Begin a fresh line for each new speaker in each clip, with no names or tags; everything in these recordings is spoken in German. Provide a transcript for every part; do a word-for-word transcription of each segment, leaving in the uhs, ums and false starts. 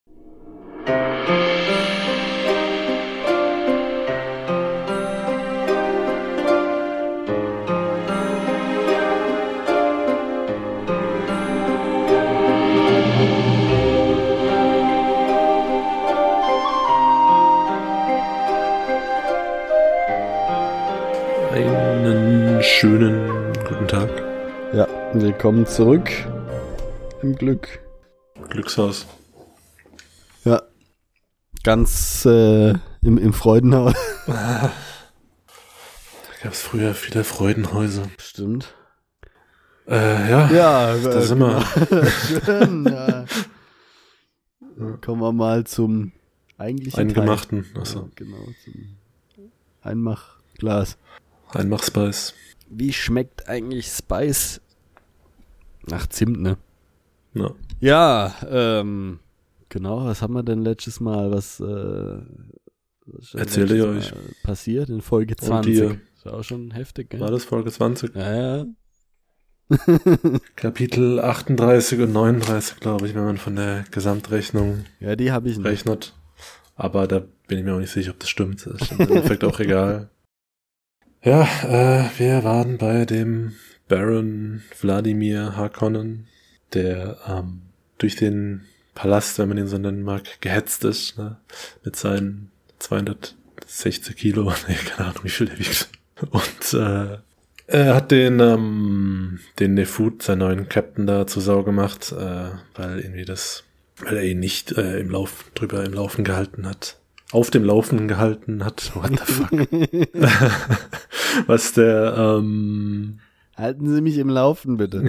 Einen schönen guten Tag.
Ja, willkommen zurück im Glück.
Glückshaus.
Ja, ganz äh, im, im Freudenhaus.
Da gab es früher viele Freudenhäuser.
Stimmt.
Äh, ja,
Ja,
da
äh,
sind wir.
Schön, ja. Kommen wir mal zum eigentlichen
Eingemachten.
Teil.
Achso.
Ja, genau, zum Einmachglas.
Einmachspice.
Wie schmeckt eigentlich Spice? Nach Zimt, ne?
Ja.
Ja, ähm, genau, was haben wir denn letztes Mal, was, äh, was ist denn
Erzähle ich
letztes
euch.
Mal passiert in Folge
Und
zwanzig.
ihr?
Ist auch schon heftig, gell?
War das Folge zwanzig?
Ja, ja.
Kapitel achtunddreißig und neununddreißig, glaube ich, wenn man von der Gesamtrechnung
Ja, die habe ich nicht.
rechnet. Aber da bin ich mir auch nicht sicher, ob das stimmt. Das ist im Endeffekt auch egal. Ja, äh, wir waren bei dem Baron Wladimir Harkonnen, der ähm, durch den Palast, wenn man ihn so nennen mag, gehetzt ist, ne? Mit seinen zweihundertsechzig Kilo, nee, keine Ahnung, wie viel der wiegt. Und äh, er hat den ähm, den Nefut, seinen neuen Captain, da zur Sau gemacht, äh, weil irgendwie das, weil er ihn nicht äh, im Lauf drüber im Laufen gehalten hat. Auf dem Laufen gehalten hat. What the fuck? Was der ähm,
Halten Sie mich im Laufen, bitte.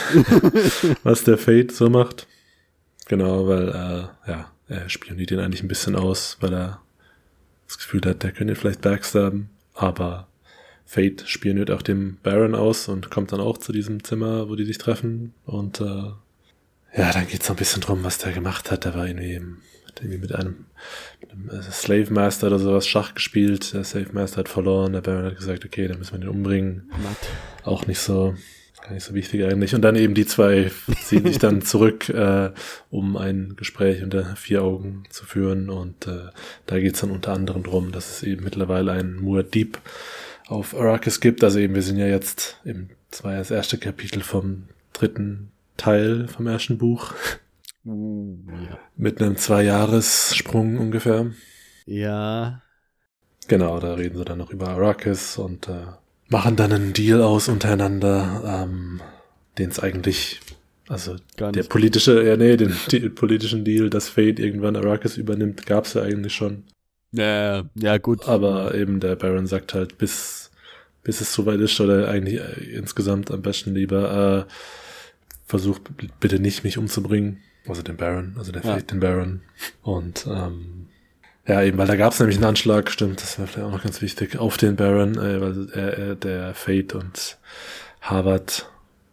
was der Fate so macht. Genau, weil äh, ja, er spioniert ihn eigentlich ein bisschen aus, weil er das Gefühl hat, der könnte ihn vielleicht backstabben. Aber Fate spioniert auch dem Baron aus und kommt dann auch zu diesem Zimmer, wo die sich treffen. Und äh, ja, dann geht's so ein bisschen drum, was der gemacht hat. Der war irgendwie, im, hat irgendwie mit einem, mit einem äh, Slave Master oder sowas Schach gespielt. Der Slave Master hat verloren. Der Baron hat gesagt, okay, dann müssen wir den umbringen.
Matt.
Auch nicht so, gar nicht so wichtig eigentlich. Und dann eben die zwei ziehen sich dann zurück, äh, um ein Gespräch unter vier Augen zu führen. Und äh, da geht's dann unter anderem drum, dass es eben mittlerweile einen Muad'Dib auf Arrakis gibt. Also eben, wir sind ja jetzt im, das war ja das erste Kapitel vom dritten Teil vom ersten Buch.
Uh, ja.
Mit einem Zwei-Jahres-Sprung ungefähr.
Ja.
Genau, da reden sie dann noch über Arrakis und äh, machen dann einen Deal aus untereinander, ähm, den es eigentlich, also
Gar
der
nicht.
politische, ja nee, den, den politischen Deal, dass Fate irgendwann Arrakis übernimmt, gab's ja eigentlich schon.
Ja, ja, gut.
Aber eben der Baron sagt halt, bis bis es soweit ist, oder eigentlich äh, insgesamt am besten lieber, äh, versucht b- bitte nicht, mich umzubringen. Also den Baron, also der
Ja.
Fate, den Baron. Und ähm, ja, eben, weil da gab es nämlich einen Anschlag, stimmt, das wäre vielleicht auch noch ganz wichtig, auf den Baron, äh, weil äh, äh, der Fate und Harvard,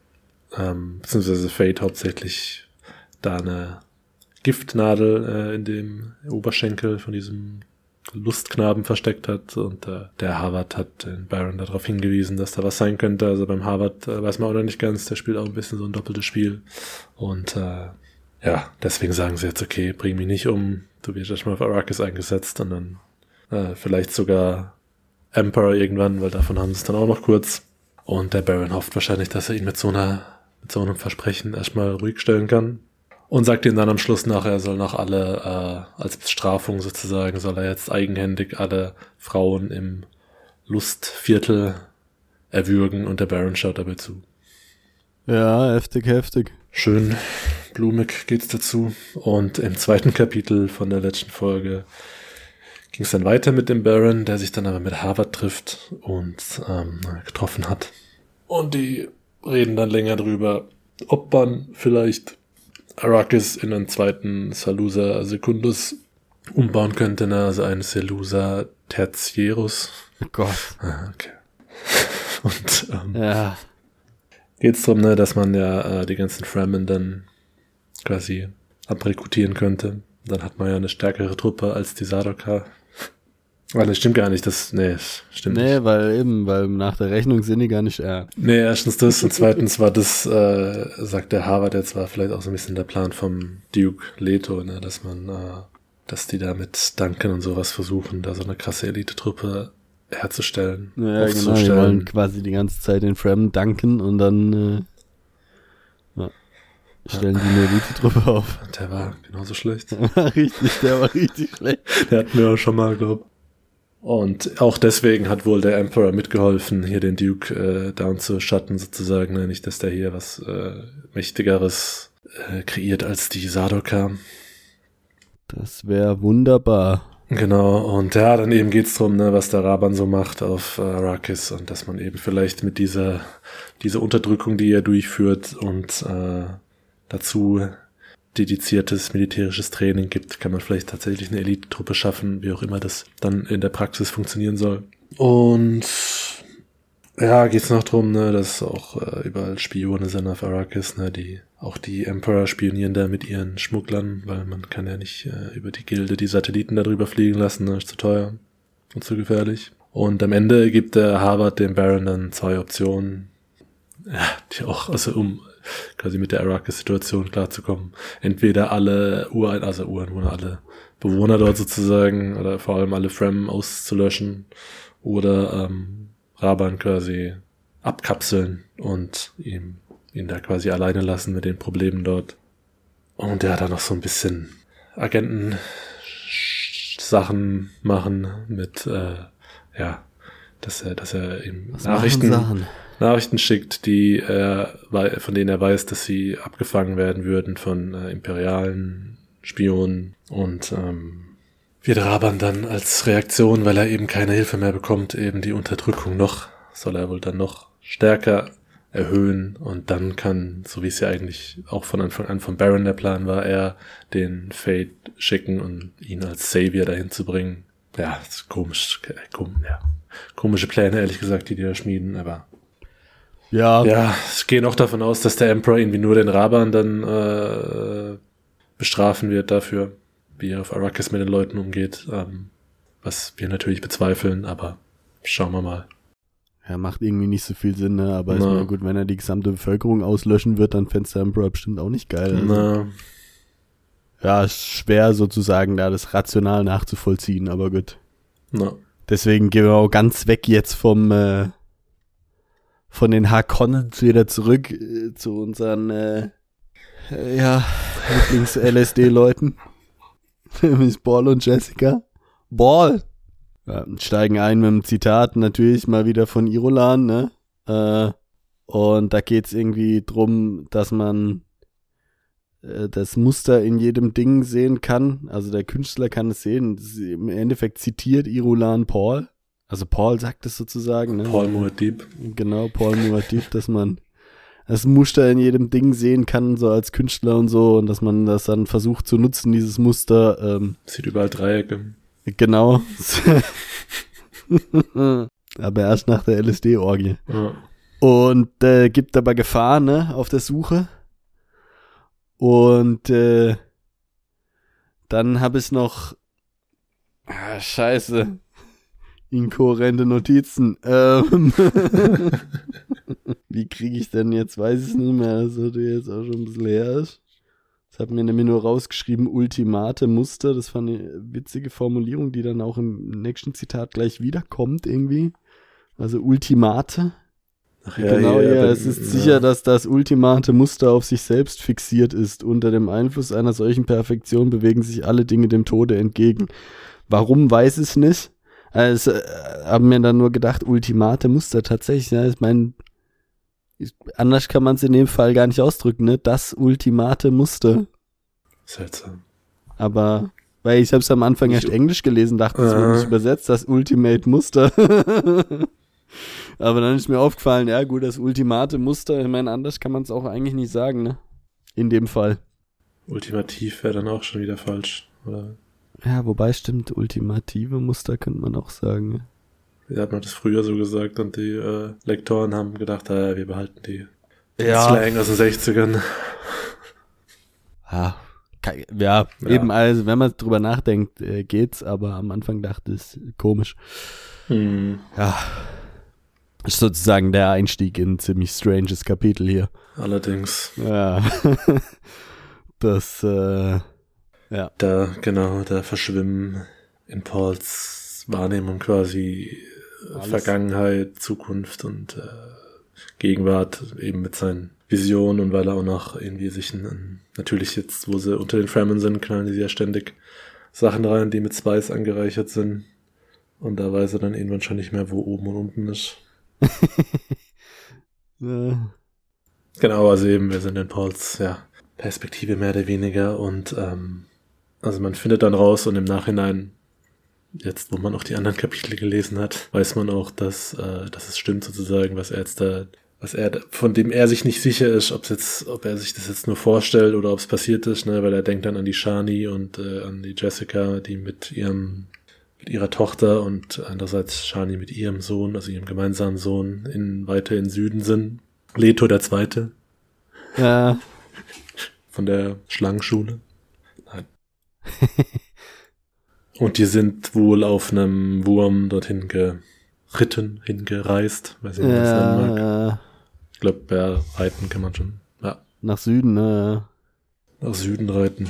ähm, beziehungsweise Fate hauptsächlich da eine Giftnadel äh, in dem Oberschenkel von diesem Lustknaben versteckt hat und äh, der Harvard hat den Baron darauf hingewiesen, dass da was sein könnte. Also beim Harvard äh, weiß man auch noch nicht ganz, der spielt auch ein bisschen so ein doppeltes Spiel und äh, ja, deswegen sagen sie jetzt, okay, bring mich nicht um, du wirst erstmal auf Arrakis eingesetzt und dann äh, vielleicht sogar Emperor irgendwann, weil davon haben sie es dann auch noch kurz. Und der Baron hofft wahrscheinlich, dass er ihn mit so einer, mit so einem Versprechen erstmal ruhig stellen kann. Und sagt ihm dann am Schluss nach, er soll noch alle, äh, als Bestrafung sozusagen, soll er jetzt eigenhändig alle Frauen im Lustviertel erwürgen und der Baron schaut dabei zu.
Ja, heftig, heftig.
Schön blumig geht's dazu. Und im zweiten Kapitel von der letzten Folge ging es dann weiter mit dem Baron, der sich dann aber mit Harvard trifft und ähm, getroffen hat. Und die reden dann länger drüber, ob man vielleicht Arrakis in einen zweiten Salusa Secundus umbauen könnte, ne? Also einen Salusa Tertiarus.
Oh Gott.
Ah, okay. Und ähm,
Ja.
geht's drum, ne, dass man ja äh, die ganzen Fremen dann quasi abrekrutieren könnte. Dann hat man ja eine stärkere Truppe als die Sardaukar. Ah, das stimmt gar nicht, das, nee, das stimmt
nee,
nicht.
weil eben, weil nach der Rechnung sind die gar nicht er.
Nee, erstens das und zweitens war das, äh, sagt der Harvard jetzt, war vielleicht auch so ein bisschen der Plan vom Duke Leto, ne, dass man, äh, dass die da mit Duncan und sowas versuchen, da so eine krasse Elite-Truppe herzustellen,
Ja, genau, die wollen quasi die ganze Zeit den Frem danken und dann äh, ja, stellen die eine Elite-Truppe auf.
Der war genauso schlecht.
Der war richtig, der war richtig schlecht.
Der hatten wir auch schon mal, glaub. Und auch deswegen hat wohl der Emperor mitgeholfen, hier den Duke äh, down zu schatten sozusagen. Ne? Nicht, dass der hier was äh, Mächtigeres äh, kreiert als die Sardaukar.
Das wäre wunderbar.
Genau, und ja, dann eben geht's drum, ne, was der Raban so macht auf äh, Arrakis und dass man eben vielleicht mit dieser dieser Unterdrückung, die er durchführt und äh, dazu dediziertes militärisches Training gibt, kann man vielleicht tatsächlich eine Elite-Truppe schaffen, wie auch immer das dann in der Praxis funktionieren soll. Und ja, geht's noch drum, ne, dass auch äh, überall Spione sind auf Arrakis, ne, die auch die Emperor spionieren da mit ihren Schmugglern, weil man kann ja nicht äh, über die Gilde die Satelliten da drüber fliegen lassen, ne, ist zu teuer und zu gefährlich. Und am Ende gibt der Harvard dem Baron dann zwei Optionen, ja, die auch, also um quasi mit der Arrakis-Situation klarzukommen. Entweder alle Ur, also Ureinwohner, alle Bewohner dort sozusagen, oder vor allem alle Frem auszulöschen, oder ähm, Raban quasi abkapseln und ihm, ihn da quasi alleine lassen mit den Problemen dort. Und der hat dann noch so ein bisschen Agenten-Sachen machen mit, äh, ja, dass er, dass er ihm
Was
Nachrichten, Nachrichten schickt, die er, von denen er weiß, dass sie abgefangen werden würden von äh, imperialen Spionen. Und ähm, wird Raban dann als Reaktion, weil er eben keine Hilfe mehr bekommt, eben die Unterdrückung noch, soll er wohl dann noch stärker erhöhen. Und dann kann, so wie es ja eigentlich auch von Anfang an von Baron der Plan war, er den Fate schicken und ihn als Savior dahin zu bringen. Ja, das ist komisch, komisch, ja. Komische Pläne, ehrlich gesagt, die die da schmieden, aber
ja,
ja, ich gehe noch davon aus, dass der Emperor irgendwie nur den Raban dann äh, bestrafen wird dafür, wie er auf Arrakis mit den Leuten umgeht, ähm, was wir natürlich bezweifeln, aber schauen wir mal.
Ja, macht irgendwie nicht so viel Sinn, ne? Aber
Na.
ist mir gut, wenn er die gesamte Bevölkerung auslöschen wird, dann fänd's der Emperor bestimmt auch nicht geil. Also.
Na.
Ja, ist schwer sozusagen da das rational nachzuvollziehen, aber gut.
Na.
Deswegen gehen wir auch ganz weg jetzt vom äh, von den Harkonnens wieder zurück äh, zu unseren äh, äh, ja, Lieblings-L S D-Leuten. Nämlich Ball und Jessica. Ball! Ja, steigen ein mit einem Zitat natürlich mal wieder von Irulan, ne? Äh, und da geht's irgendwie drum, dass man äh, das Muster in jedem Ding sehen kann. Also der Künstler kann es sehen. Das ist im Endeffekt zitiert Irulan Paul. Also Paul sagt es sozusagen, ne?
Paul Muad'Dib.
Genau, Paul Muad'Dib, dass man das Muster in jedem Ding sehen kann, so als Künstler und so, und dass man das dann versucht zu nutzen, dieses Muster. Ähm,
Sieht überall Dreiecke.
Genau. Aber erst nach der L S D-Orgie.
Ja.
Und äh, gibt aber Gefahr, ne, auf der Suche. Und äh, dann habe ich noch ah, scheiße. Inkohärente Notizen. Ähm Wie kriege ich denn jetzt? Weiß ich nicht mehr. Das heute jetzt auch schon ein bisschen her ist. Das hat mir nämlich nur rausgeschrieben, ultimate Muster. Das war eine witzige Formulierung, die dann auch im nächsten Zitat gleich wiederkommt irgendwie. Also ultimate.
Ach ja,
genau,
ja,
ja.
dann,
Es ist
ja.
sicher, dass das ultimate Muster auf sich selbst fixiert ist. Unter dem Einfluss einer solchen Perfektion bewegen sich alle Dinge dem Tode entgegen. Warum, weiß ich nicht. Also, äh, haben mir dann nur gedacht, ultimate Muster tatsächlich. Ja, ich meine, anders kann man es in dem Fall gar nicht ausdrücken, ne? Das ultimate Muster.
Seltsam.
Aber, weil ich habe es am Anfang erst Englisch gelesen, dachte, es wird nicht übersetzt, das Ultimate Muster. Aber dann ist mir aufgefallen, ja gut, das ultimate Muster, ich meine, anders kann man es auch eigentlich nicht sagen, ne? In dem Fall.
Ultimativ wäre dann auch schon wieder falsch, oder?
Ja, wobei stimmt, ultimative Muster könnte man auch sagen, ne?
Wir hatten das früher so gesagt und die äh, Lektoren haben gedacht, ah, wir behalten die
Ja.
Slang aus den sechzigern.
Ja, Ja,
Ja.
eben, also wenn man drüber nachdenkt, äh, geht's, aber am Anfang dachte ich, komisch.
Hm.
Ja, ist sozusagen der Einstieg in ein ziemlich stranges Kapitel hier.
Allerdings.
Ja, das, äh, ja.
Da, genau, da verschwimmen in Pauls Wahrnehmung quasi
Alles.
Vergangenheit, Zukunft und äh, Gegenwart eben mit seinen Visionen und weil er auch noch irgendwie sich ein, natürlich jetzt, wo sie unter den Fremen sind, knallen die ja ständig Sachen rein, die mit Spice angereichert sind und da weiß er dann irgendwann schon nicht mehr, wo oben und unten ist.
Ja.
Genau, also eben, wir sind in Pauls, ja, Perspektive mehr oder weniger und ähm, also man findet dann raus und im Nachhinein, jetzt wo man auch die anderen Kapitel gelesen hat, weiß man auch, dass, äh, dass es stimmt sozusagen, was er jetzt da, was er, von dem er sich nicht sicher ist, ob es jetzt, ob er sich das jetzt nur vorstellt oder ob es passiert ist, ne, weil er denkt dann an die Shani und äh, an die Jessica, die mit ihrem, mit ihrer Tochter und andererseits Shani mit ihrem Sohn, also ihrem gemeinsamen Sohn, in, weiter in Süden sind. Leto der Zweite.
Ja.
Von der Schlangenschule. Nein. Und die sind wohl auf einem Wurm dorthin geritten, hingereist. Weiß nicht, wie man das nennen mag.
Ja,
Ich glaube, ja, reiten kann man schon. Ja,
nach Süden, ne?
nach Süden reiten.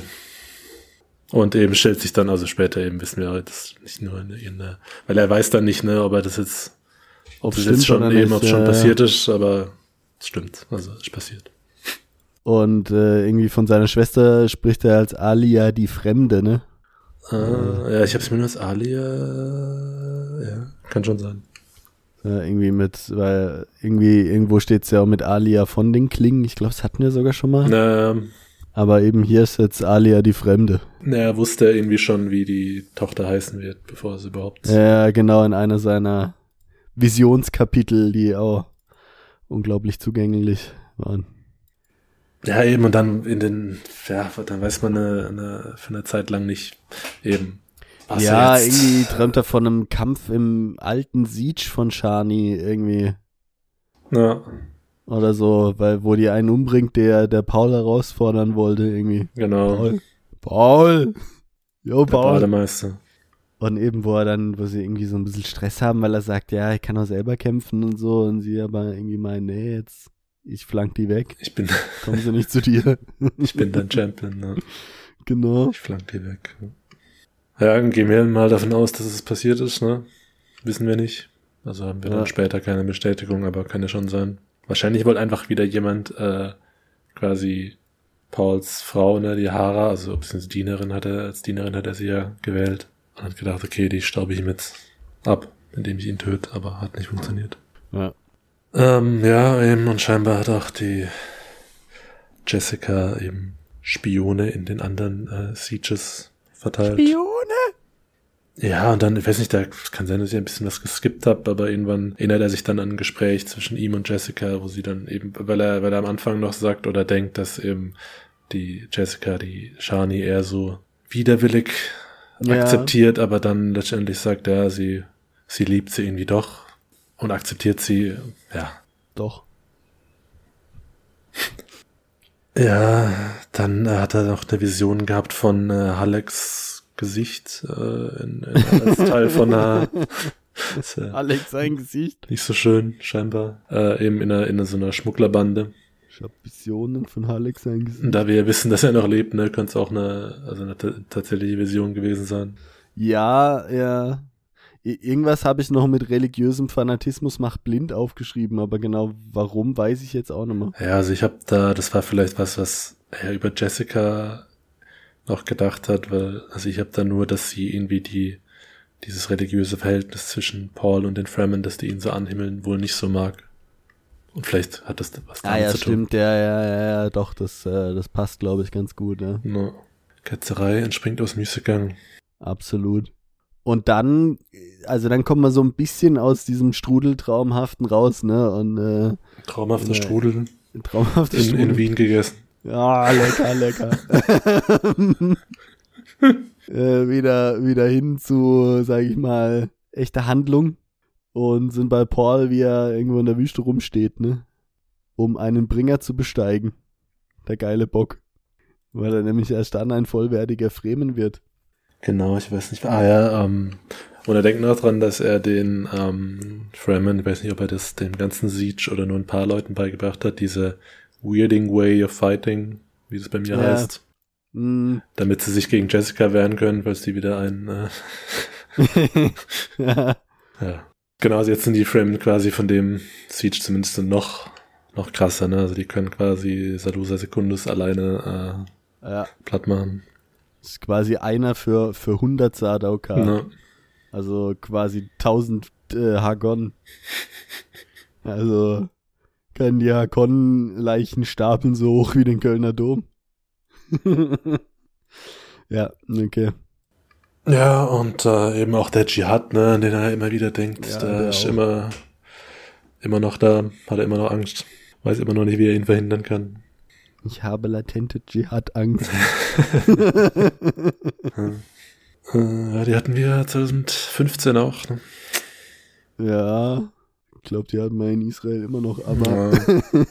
Und eben stellt sich dann, also später eben wissen wir, das nicht nur in, in der, weil er weiß dann nicht, ne, ob er das jetzt, ob es jetzt schon eben, ob es schon
ja.
passiert ist, aber es stimmt, also es ist passiert.
Und äh, irgendwie von seiner Schwester spricht er als Alia die Fremde, ne?
Ah, ja, ich habe es mir nur als Alia, ja, kann schon sein.
Ja, irgendwie mit, weil irgendwie irgendwo steht es ja auch mit Alia von den Klingen. Ich glaube, das hatten wir sogar schon mal.
Na,
Aber eben hier ist jetzt Alia die Fremde.
na, er wusste irgendwie schon, wie die Tochter heißen wird, bevor es überhaupt...
Ja, genau, in einer seiner Visionskapitel, die auch unglaublich zugänglich waren.
Ja, eben, und dann in den, ja, dann weiß man eine, eine, für eine Zeit lang nicht eben, was
Ja,
er jetzt,
irgendwie träumt er von einem Kampf im alten Siege von Shani irgendwie.
Ja,
Oder so, weil wo die einen umbringt, der der Paul herausfordern wollte irgendwie.
genau,
Paul. Paul! Jo,
der
Paul!
Bademeister.
Und eben, wo er dann, wo sie irgendwie so ein bisschen Stress haben, weil er sagt, ja, ich kann auch selber kämpfen und so. Und sie aber irgendwie meinen, nee, jetzt, ich flank die weg.
Ich bin,
Kommen sie nicht zu dir.
ich bin dein Champion, ne?
Genau.
Ich flank die weg. Ja, dann gehen wir mal davon aus, dass es passiert ist, ne? Wissen wir nicht. Also haben wir
Ja.
dann später keine Bestätigung, aber kann ja schon sein. Wahrscheinlich wollte einfach wieder jemand, äh, quasi Pauls Frau, ne, die Hara, also beziehungsweise Dienerin hat er, als Dienerin hat er sie ja gewählt. Und hat gedacht, okay, die staube ich ihm jetzt ab, indem ich ihn töte, aber hat nicht funktioniert.
Ja.
Ähm, ja, eben, und scheinbar hat auch die Jessica eben Spione in den anderen äh, Sieges verteilt.
Spione?
Ja, und dann, ich weiß nicht, da kann sein, dass ich ein bisschen was geskippt habe, aber irgendwann erinnert er sich dann an ein Gespräch zwischen ihm und Jessica, wo sie dann eben, weil er, weil er am Anfang noch sagt oder denkt, dass eben die Jessica, die Shani eher so widerwillig
Ja.
akzeptiert, aber dann letztendlich sagt, ja, sie, sie liebt sie irgendwie doch und akzeptiert sie, ja.
Doch.
Ja, dann äh, hat er noch eine Vision gehabt von äh, Hallex Gesicht äh, in, in, als Teil von einer ist, äh,
Alex, sein Gesicht.
nicht so schön, scheinbar. Äh, eben in, einer, in so einer Schmugglerbande.
Ich hab Visionen von Alex sein Gesicht.
Und da wir wissen, dass er noch lebt, ne, könnte es auch eine, also eine t- tatsächliche Vision gewesen sein.
Ja, ja. I- Irgendwas habe ich noch mit religiösem Fanatismus macht blind aufgeschrieben, aber genau warum, weiß ich jetzt auch nicht mehr.
Ja, also ich habe da, das war vielleicht was, was er über Jessica noch gedacht hat, weil, also ich habe da nur, dass sie irgendwie die, dieses religiöse Verhältnis zwischen Paul und den Fremen, dass die ihn so anhimmeln, wohl nicht so mag. Und vielleicht hat das was
Ah
damit
ja,
zu tun.
stimmt, ja, ja, ja, ja, doch, das, äh, das passt, glaube ich, ganz gut, ja.
No. Ketzerei entspringt aus Müßiggang.
Absolut. Und dann, also dann kommen wir so ein bisschen aus diesem Strudeltraumhaften raus, ne, und, äh,
Traumhafter
Ja.
Strudel
traumhafte
in,
Strudel.
in Wien gegessen.
Ja, lecker, lecker. äh, wieder, wieder hin zu, sag ich mal, echter Handlung. Und sind bei Paul, wie er irgendwo in der Wüste rumsteht, ne? Um einen Bringer zu besteigen. Der geile Bock. Weil er nämlich erst dann ein vollwertiger Fremen wird.
Genau, ich weiß nicht. Ah ja, ähm, und er denkt noch dran, dass er den ähm, Fremen, ich weiß nicht, ob er das dem ganzen Siege oder nur ein paar Leuten beigebracht hat, diese weirding way of fighting, wie es bei mir
Ja.
heißt.
Mm.
Damit sie sich gegen Jessica wehren können, weil sie wieder ein äh,
Ja.
ja. Genau, also jetzt sind die Fremen quasi von dem Siege zumindest noch noch krasser, ne? Also die können quasi Salusa Secundus alleine äh,
Ja.
platt machen.
Das ist quasi einer für, für hundert Sardaukar.
Ja.
Also quasi tausend äh, Harkonnen. Also können die Harkonnen-Leichen stapeln so hoch wie den Kölner Dom. Ja, okay.
Ja, und äh, eben auch der Dschihad, ne, an den er immer wieder denkt,
Ja,
der
der
ist
auch.
immer, immer noch da, hat er immer noch Angst, weiß immer noch nicht, wie er ihn verhindern kann.
Ich habe latente Dschihad-Angst.
Äh, ja, die hatten wir zwanzig fünfzehn auch, ne?
Ja, ich glaube, die hatten wir in Israel immer noch, aber
Ja.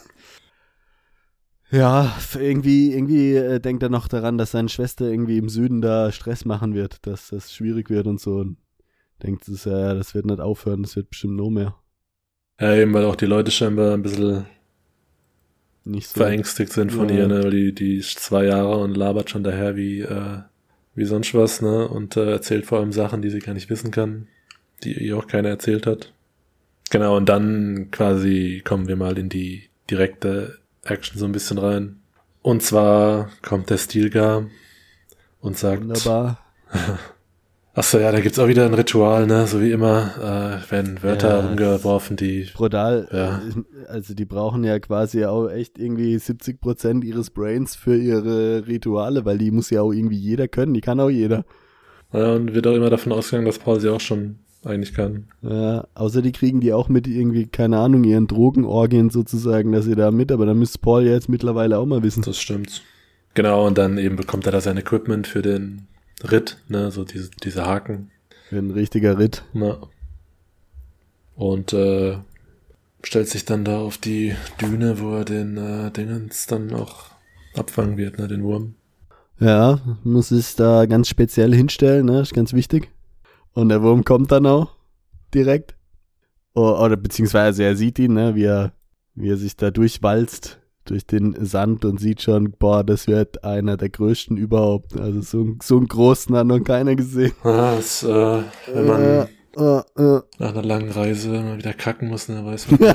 ja, irgendwie, irgendwie äh, denkt er noch daran, dass seine Schwester irgendwie im Süden da Stress machen wird, dass das schwierig wird und so. Und denkt es, ja, das wird nicht aufhören, das wird bestimmt noch mehr.
Ja, eben, weil auch die Leute scheinbar ein bisschen
Nicht so.
verängstigt sind von
Ja.
ihr, ne, weil die, die ist zwei Jahre und labert schon daher wie, äh, wie sonst was, ne, und äh, erzählt vor allem Sachen, die sie gar nicht wissen kann, die ihr auch keiner erzählt hat. Genau, und dann quasi kommen wir mal in die direkte Action so ein bisschen rein. Und zwar kommt der Stilgar und sagt,
Wunderbar.
achso, ja, da gibt's auch wieder ein Ritual, ne, so wie immer, äh, werden Wörter
Ja.
rumgeworfen, die,
Brutal.
Ja.
Also die brauchen ja quasi auch echt irgendwie siebzig Prozent ihres Brains für ihre Rituale, weil die muss ja auch irgendwie jeder können, die kann auch jeder.
ja, und wird auch immer davon ausgegangen, dass Paul sie auch schon eigentlich kann.
Ja, außer die kriegen die auch mit irgendwie, keine Ahnung, ihren Drogenorgien sozusagen, dass sie da mit, aber dann müsste Paul ja jetzt mittlerweile auch mal wissen.
Das stimmt. Genau, und dann eben bekommt er da sein Equipment für den Ritt, ne, so diese, diese Haken.
Ein richtiger Ritt.
Na. Und äh, stellt sich dann da auf die Düne, wo er den äh, Dingens dann auch abfangen wird, ne, den Wurm.
Ja, muss es da ganz speziell hinstellen, ne, ist ganz wichtig. Und der Wurm kommt dann auch direkt. O- Oder beziehungsweise er sieht ihn, ne, wie er, wie er sich da durchwalzt durch den Sand und sieht schon, boah, das wird einer der größten überhaupt. Also so, so einen großen hat noch keiner gesehen.
Ah, das, äh, wenn man
Äh, äh, äh.
nach einer langen Reise mal wieder kacken muss, ne, weiß man.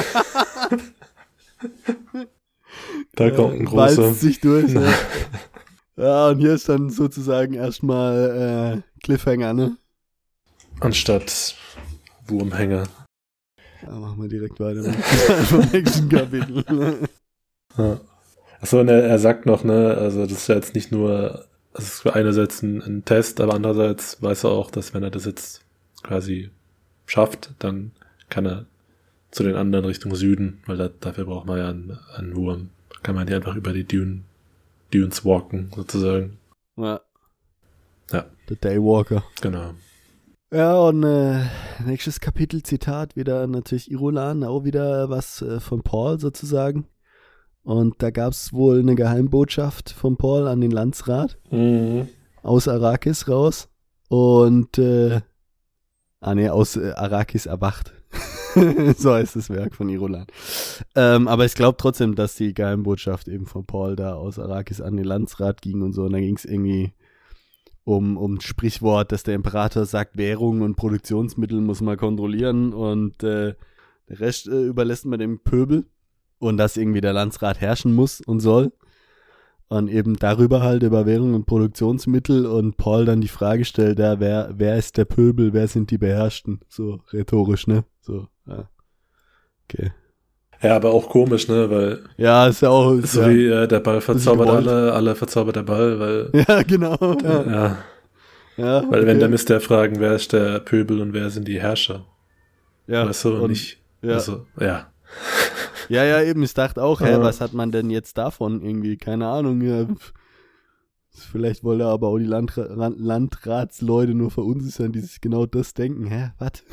Da kommt ein großer.
Walzt sich durch, ne? Ja, und hier ist dann sozusagen erstmal äh, Cliffhanger, ne?
Anstatt Wurmhänger.
Ja, machen wir direkt weiter mit vom nächsten Kapitel.
Ja. Achso, und er, er sagt noch, ne, also das ist ja jetzt nicht nur, das ist einerseits ein, ein Test, aber andererseits weiß er auch, dass wenn er das jetzt quasi schafft, dann kann er zu den anderen Richtung Süden, weil da, dafür braucht man ja einen, einen Wurm. Da kann man ja einfach über die Dünen, Dunes walken, sozusagen.
Ja.
Ja.
Der Daywalker.
Genau.
Ja, und äh, nächstes Kapitel, Zitat, wieder natürlich Irulan, auch wieder was äh, von Paul sozusagen. Und da gab es wohl eine Geheimbotschaft von Paul an den Landsrat
Mhm.
aus Arrakis raus. Und, äh, ah ne, aus äh, Arrakis erwacht. So heißt das Werk von Irulan. Ähm, aber ich glaube trotzdem, dass die Geheimbotschaft eben von Paul da aus Arrakis an den Landsrat ging und so. Und da ging es irgendwie um, um das Sprichwort, dass der Imperator sagt, Währung und Produktionsmittel muss man kontrollieren und äh, der Rest äh, überlässt man dem Pöbel und dass irgendwie der Landsrat herrschen muss und soll. Und eben darüber halt über Währung und Produktionsmittel und Paul dann die Frage stellt, ja, wer, wer ist der Pöbel, wer sind die Beherrschten? So rhetorisch, ne? So, ja. Okay.
Ja, aber auch komisch, ne, weil
Ja, ist ja auch. Ist
so
ja,
wie äh, der Ball verzaubert
gewollt.
alle, alle verzaubert der Ball, weil
ja, genau. Ja,
ja,
ja,
weil wenn,
okay.
dann müsste er fragen, wer ist der Pöbel und wer sind die Herrscher?
ja,
Weißt du, und
und-
nicht,
ja.
also, ja.
Ja, ja, eben, ich dachte auch, hä,
Ja.
was hat man denn jetzt davon irgendwie? Keine Ahnung, ja. pf. Vielleicht wollte er aber auch die Landra Ran- Landratsleute nur verunsichern, die sich genau das denken. Hä, was?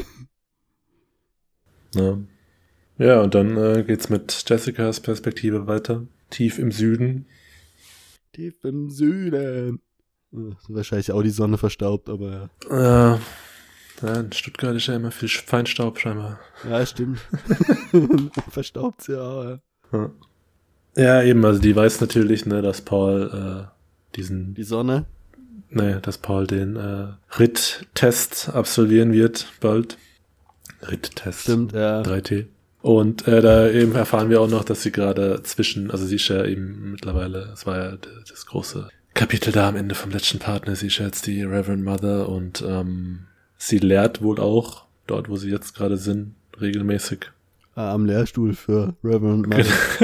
Ja, ja und dann äh, geht's mit Jessicas Perspektive weiter, tief im Süden.
Tief im Süden. Ja, wahrscheinlich auch die Sonne verstaubt, aber ja.
Ja, ja, in Stuttgart ist ja immer viel Feinstaub scheinbar.
Ja, stimmt. Verstaubt ja auch, ja.
ja. Ja, eben, also die weiß natürlich, ne, dass Paul äh, diesen...
Die Sonne?
Ne, dass Paul den äh, Ritt-Test absolvieren wird, bald. Ritt-Test.
Stimmt, ja.
drei T. Und äh, da eben erfahren wir auch noch, dass sie gerade zwischen, also sie ist ja eben mittlerweile, das war ja das große Kapitel da am Ende vom letzten Partner, sie ist ja jetzt die Reverend Mother und ähm, sie lehrt wohl auch, dort wo sie jetzt gerade sind, regelmäßig.
Ah, am Lehrstuhl für Reverend Mother.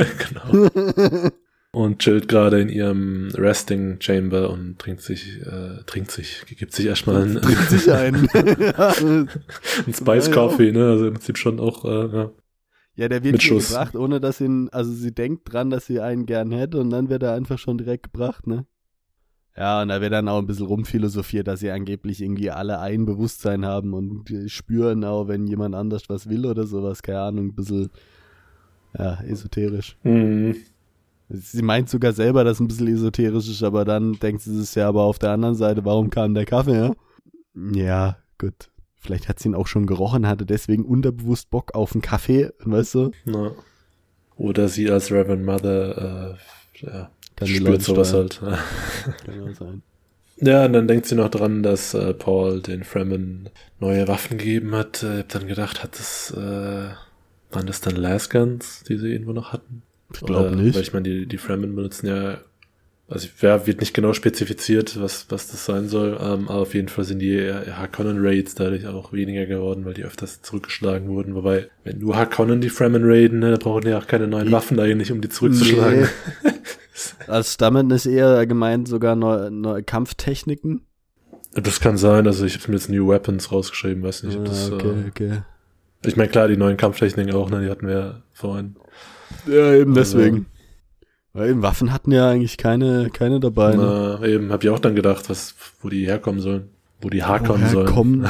Genau. Und chillt gerade in ihrem Resting Chamber und trinkt sich, äh, trinkt sich, gibt sich erstmal einen,
trinkt sich einen.
einen Spice Coffee, ne, also im Prinzip schon auch, äh, ja.
Ja, der wird hier gebracht, ohne dass ihn, also sie denkt dran, dass sie einen gern hätte und dann wird er einfach schon direkt gebracht, ne? Ja, und da wird dann auch ein bisschen rumphilosophiert, dass sie angeblich irgendwie alle ein Bewusstsein haben und spüren auch, wenn jemand anders was will oder sowas, keine Ahnung, ein bisschen, ja, esoterisch.
Mhm.
Sie meint sogar selber, dass es ein bisschen esoterisch ist, aber dann denkt sie es ja aber auf der anderen Seite, warum kam der Kaffee, ja? Ja, gut. Vielleicht hat sie ihn auch schon gerochen, hatte deswegen unterbewusst Bock auf einen Kaffee, weißt du?
Na. Oder sie als Reverend Mother äh, ja,
Kann die
spürt
Leute
sowas
steuern.
halt.
Kann auch sein.
Ja, und dann denkt sie noch dran, dass äh, Paul den Fremen neue Waffen gegeben hat. Ich hab dann gedacht, hat das, äh, waren das dann Lasguns, die sie irgendwo noch hatten?
Ich glaube nicht.
Weil ich meine, die, die Fremen benutzen ja, also ja, wird nicht genau spezifiziert, was, was das sein soll, ähm, aber auf jeden Fall sind die Harkonnen-Raids dadurch auch weniger geworden, weil die öfters zurückgeschlagen wurden. Wobei, wenn nur Harkonnen die Fremen raiden, ne, da brauchen die auch keine neuen Waffen eigentlich, um die zurückzuschlagen.
Nee. Als damit ist eher gemeint sogar neue, neue Kampftechniken.
Das kann sein, also ich habe mir jetzt New Weapons rausgeschrieben, weiß nicht, ob das...
Ah, okay,
äh,
okay.
Ich meine, klar, die neuen Kampftechniken auch, ne, die hatten wir ja vorhin.
Ja, eben
Also,
deswegen. Weil eben Waffen hatten ja eigentlich keine, keine dabei. Ne?
Na, eben, hab ich auch dann gedacht, was, wo die herkommen sollen. Wo die Harkonnen
Woher
sollen.
kommen?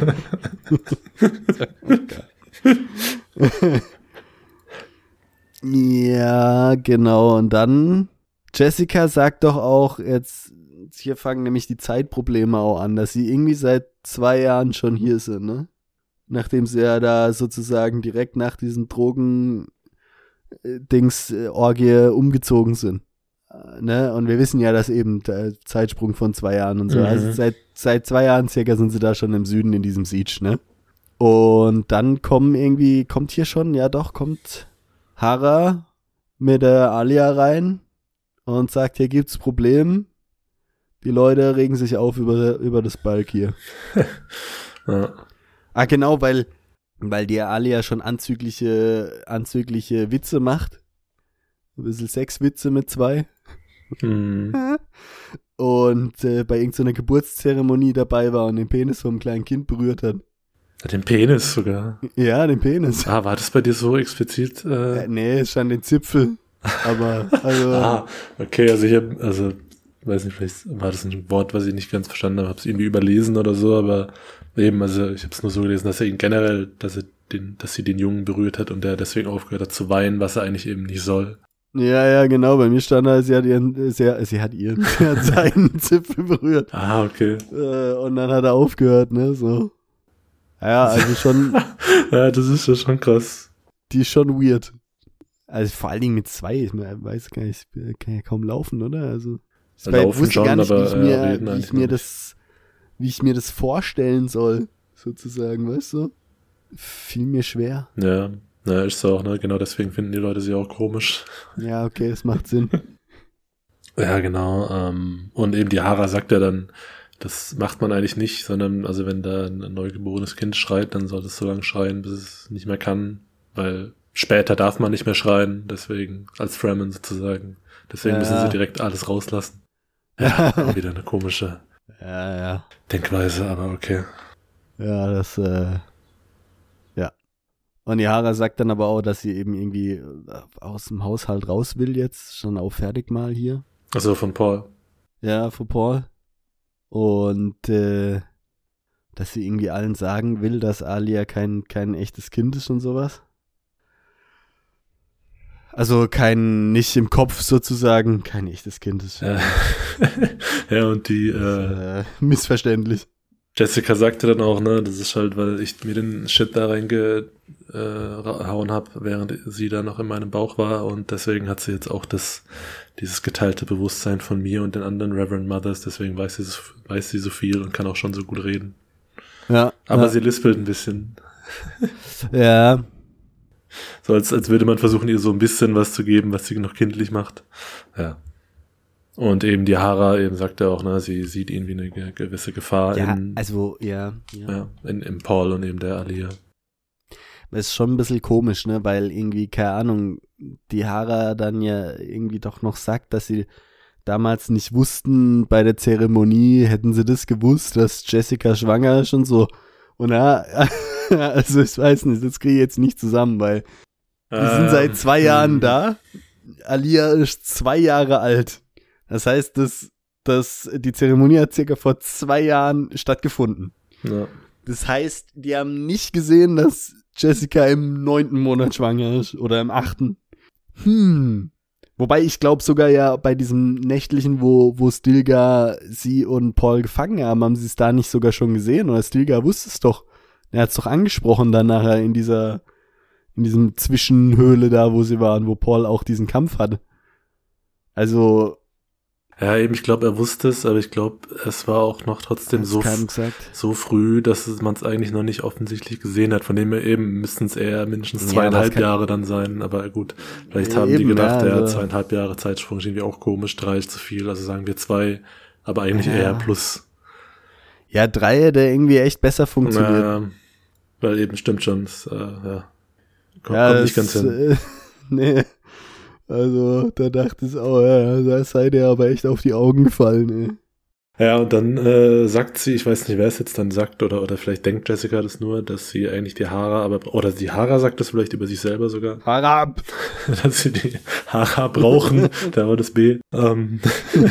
Ja, genau. Und dann, Jessica sagt doch auch, jetzt, hier fangen nämlich die Zeitprobleme auch an, dass sie irgendwie seit zwei Jahren schon hier sind, ne? Nachdem sie ja da sozusagen direkt nach diesem Drogen-Dings-Orgie umgezogen sind. Äh, ne? Und wir wissen ja, dass eben der Zeitsprung von zwei Jahren und so.
Mhm.
Also seit, seit zwei Jahren circa sind sie da schon im Süden in diesem Siege, ne? Und dann kommen irgendwie, kommt hier schon, ja doch, kommt Hara mit der Alia rein und sagt, hier gibt's Problem. Die Leute regen sich auf über, über das Balk hier.
Ja.
Ah, genau, weil, weil die Alia schon anzügliche, anzügliche Witze macht. Ein bisschen Sexwitze mit zwei.
Mhm.
Und äh, bei irgendeiner Geburtszeremonie dabei war und den Penis vom kleinen Kind berührt hat.
Den Penis sogar.
Ja, den Penis.
Ah, war das bei dir so explizit? Äh?
Äh, nee, es stand den Zipfel. Aber, also.
Ah, okay, also ich hab, also, weiß nicht, vielleicht war das ein Wort, was ich nicht ganz verstanden habe, hab's irgendwie überlesen oder so, aber eben, also ich habe es nur so gelesen, dass er ihn generell, dass er den, dass sie den Jungen berührt hat und der deswegen aufgehört hat zu weinen, was er eigentlich eben nicht soll.
Ja, ja, genau, bei mir stand da, sie hat ihren, sie, sie hat ihren, sie hat seinen Zipfel berührt.
Ah, okay.
Äh, und dann hat er aufgehört, ne, so. Ja, also schon.
Ja, das ist ja schon krass.
Die ist schon weird. Also vor allen Dingen mit zwei, ich weiß gar nicht, ich kann ja kaum laufen, oder? Also ich
Ja, laufen
wusste
schon,
gar nicht,
aber,
wie ich mir,
äh, reden
wie
eigentlich
ich mir
noch
das, wie ich mir das vorstellen soll, sozusagen, weißt du? Fiel mir schwer.
Ja, na, ist so auch, ne? Genau deswegen finden die Leute sie auch komisch.
Ja, okay, das macht Sinn.
Ja, genau. Ähm, und eben die Hara sagt ja dann, das macht man eigentlich nicht, sondern also wenn da ein neugeborenes Kind schreit, dann soll es so lange schreien, bis es nicht mehr kann, weil später darf man nicht mehr schreien, deswegen als Fremen sozusagen. Deswegen
Ja.
müssen sie direkt alles rauslassen. Ja, auch wieder eine komische
Ja, ja.
Denkweise, aber okay.
Ja, das, äh, ja. Und Yara sagt dann aber auch, dass sie eben irgendwie aus dem Haushalt raus will jetzt, schon auch fertig mal hier.
Also von Paul.
Ja, für Paul. Und äh, dass sie irgendwie allen sagen will, dass Alia kein, kein echtes Kind ist und sowas. Also kein, nicht im Kopf sozusagen, kein echtes Kind. Ist
ja. ja, und die äh,
äh, missverständlich.
Jessica sagte dann auch, ne, das ist halt, weil ich mir den Shit da reingehauen äh, habe, während sie da noch in meinem Bauch war, und deswegen hat sie jetzt auch das dieses geteilte Bewusstsein von mir und den anderen Reverend Mothers, deswegen weiß sie so, weiß sie so viel und kann auch schon so gut reden.
Ja.
Aber
ja.
sie lispelt ein bisschen.
Ja.
So als, als würde man versuchen, ihr so ein bisschen was zu geben, was sie noch kindlich macht. Ja. Und eben die Hara, eben sagt er auch, ne, sie sieht ihn wie eine ge- gewisse Gefahr
Ja,
in,
also, ja. Ja,
ja in, in Paul und eben der Alia.
Das ist schon ein bisschen komisch, ne, weil irgendwie, keine Ahnung, die Hara dann ja irgendwie doch noch sagt, dass sie damals nicht wussten, bei der Zeremonie hätten sie das gewusst, dass Jessica schwanger ist und so. Und ja, also ich weiß nicht, das kriege ich jetzt nicht zusammen, weil wir ähm, sind seit zwei Jahren mh. da. Alia ist zwei Jahre alt. Das heißt, das, das, die Zeremonie hat circa vor zwei Jahren stattgefunden.
Ja.
Das heißt, die haben nicht gesehen, dass Jessica im neunten Monat schwanger ist oder im achten. Hm. Wobei ich glaube sogar ja bei diesem nächtlichen, wo, wo Stilgar sie und Paul gefangen haben, haben sie es da nicht sogar schon gesehen? Oder Stilgar wusste es doch. Er hat es doch angesprochen dann nachher in dieser, in diesem Zwischenhöhle da, wo sie waren, wo Paul auch diesen Kampf hatte. Also.
Ja, eben, ich glaube, er wusste es, aber ich glaube, es war auch noch trotzdem so, f- so früh, dass man es eigentlich noch nicht offensichtlich gesehen hat. Von dem her eben müssten es eher mindestens zweieinhalb ja, Jahre dann sein. Aber gut, vielleicht haben eben, die gedacht, ja, also ja, zweieinhalb Jahre Zeitsprung ist irgendwie auch komisch, drei ist zu viel. Also sagen wir zwei, aber eigentlich ja. eher plus.
Ja, drei hätte irgendwie echt besser funktioniert.
Ja, weil eben stimmt schon, es, äh, ja, kommt, ja, kommt nicht ganz hin.
Äh, nee. Also, da dachte ich auch, ja, da seid ihr aber echt auf die Augen gefallen, ey.
Ja, und dann äh, sagt sie, ich weiß nicht, wer es jetzt dann sagt, oder oder vielleicht denkt Jessica das nur, dass sie eigentlich die Hara, aber oder die Hara sagt das vielleicht über sich selber sogar.
Hara!
Dass sie die Hara brauchen, da war das B. Ähm,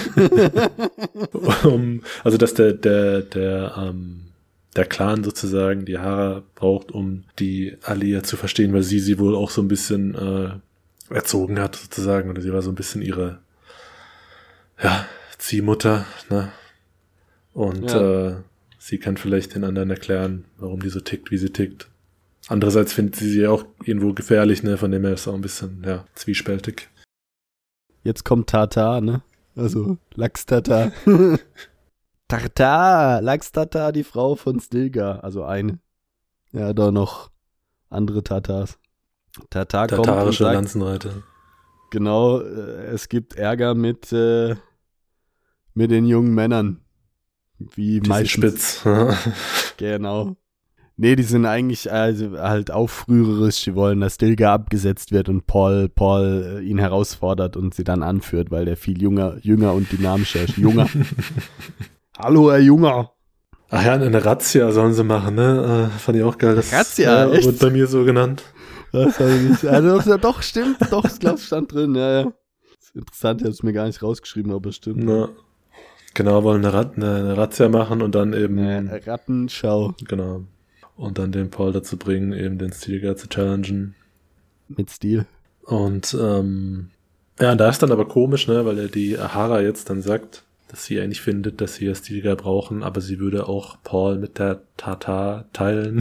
um, also, dass der, der, der, ähm, der Clan sozusagen die Hara braucht, um die Alia zu verstehen, weil sie sie wohl auch so ein bisschen äh, erzogen hat, sozusagen, oder sie war so ein bisschen ihre, ja, Ziehmutter, ne? Und ja. äh, sie kann vielleicht den anderen erklären, warum die so tickt, wie sie tickt. Andererseits findet sie sie auch irgendwo gefährlich, ne? Von dem her ist es auch ein bisschen, ja, zwiespältig.
Jetzt kommt Tartar, ne? Also, Lachs-Tartar. Tartar! Lachs-Tartar, die Frau von Stilgar. Also eine. Ja, da noch andere Tartars. Tartar kommt
Tartarische
und sagt,
Lanzenreiter.
Genau, äh, es gibt Ärger mit, äh, mit den jungen Männern. Wie
die
meistens.
Sind spitz.
Genau. Nee, die sind eigentlich also halt aufrührerisch. Die wollen, dass Stilgar abgesetzt wird und Paul, Paul äh, ihn herausfordert und sie dann anführt, weil der viel jünger, jünger und dynamischer ist. Junger. Hallo, Herr Junger.
Ach ja, eine Razzia sollen sie machen, ne? Äh, fand ich auch geil. Das
Razzia,
äh, wird bei mir so genannt.
Das habe ich nicht. Also, doch, stimmt. Doch, das Glas stand drin. Ja, ja. Das ist interessant, ich habe es mir gar nicht rausgeschrieben, aber es stimmt.
Na, genau, wollen eine, Rat, eine, eine Razzia machen und dann eben.
Äh, Rattenschau.
Genau. Und dann den Paul dazu bringen, eben den Stilgar zu challengen.
Mit Stil.
Und, ähm, ja, da ist dann aber komisch, ne, weil er die Hara jetzt dann sagt, dass sie eigentlich findet, dass sie ja Stilgar brauchen, aber sie würde auch Paul mit der Tartar teilen.